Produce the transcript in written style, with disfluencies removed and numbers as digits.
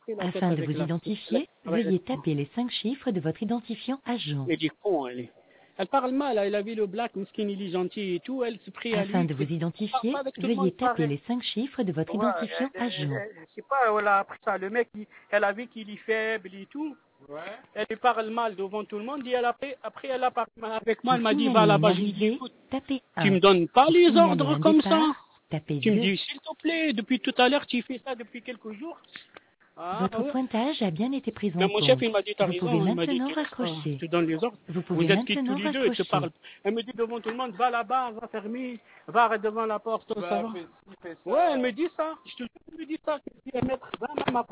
pris la tête Afin de avec vous la... identifier, veuillez taper les 5 chiffres de votre identifiant agent. Elle dit con, elle est. Elle parle mal, elle a vu le black, miskin, il est gentil et tout, elle se prie à Afin lui. de vous identifier, Pas avec tout le veuillez monde, taper pareil. les 5 chiffres de votre Ouais, identifiant agent. je sais pas, elle a appris ça. Le mec, elle a vu qu'il est faible et tout. Ouais. Elle lui parle mal devant tout le monde. Et elle après, elle a parlé avec moi. Pour Elle m'a dit, signaler va une là-bas. Je lui dis, arrivée, écoute, tapez tu 1. me donnes pas Pour les signaler ordres un comme ça. départ, tapez Tu me 2. dis, s'il te plaît, depuis tout à l'heure, tu fais ça depuis quelques jours. Ah, Votre ouais. pointage a bien été pris Mais en mon chef, compte. il m'a dit, t'as Vous pouvez raison. Il m'a dit, maintenant tu raccrocher. te donnes les ordres. Vous pouvez Vous êtes tous maintenant les deux, elle te parle. raccrocher. Elle me dit devant tout le monde, va là-bas, va fermer, va arrêter devant la porte, ça va. Ouais, elle me dit ça. Je te jure, elle me dit ça. Elle dit, maître, va, maman,